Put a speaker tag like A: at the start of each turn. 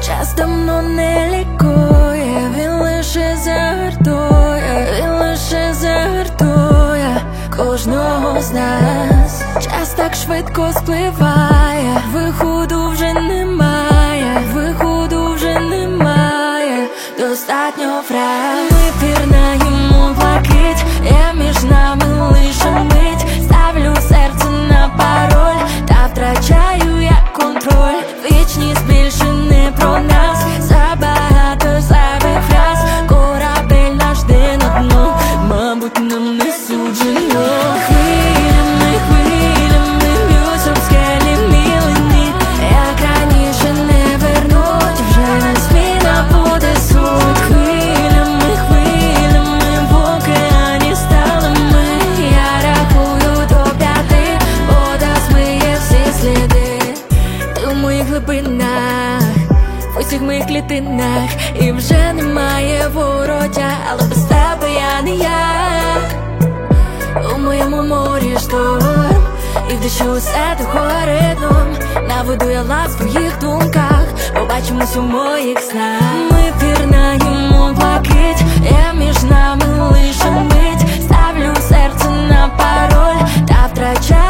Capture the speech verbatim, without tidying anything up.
A: Час давно не лікує, він лише загартує, він лише загартує кожного з нас. Час так швидко спливає, виходу вже немає, виходу вже немає, достатньо фраз. Ми пірнаємо блакить, я між нами лише мить. Ставлю серце на пароль, та втрачаю я контроль. Вічність більше не про нас, забагато зайвих фраз. Корабель наш жде на дно, мабуть, нам не суджено. Хвилями, хвилями б'ються в скелі мілені. Як раніше не вернуть, вже не зміна буде суть. Хвилями, хвилями в океані стали ми. Я рахую до п'яти, вода змиє всі сліди. Ти в моїх глибинах, в усіх моїх клітинах, і вже немає вороття, але без тебе я не я. У моєму морі шторм, і в дощу усе тухає дном. Наведу я лад в своїх думках, побачимось у моїх снах. Ми пірнаємо блакить, я між нами лише мить. Ставлю серце на пароль, та втрачаю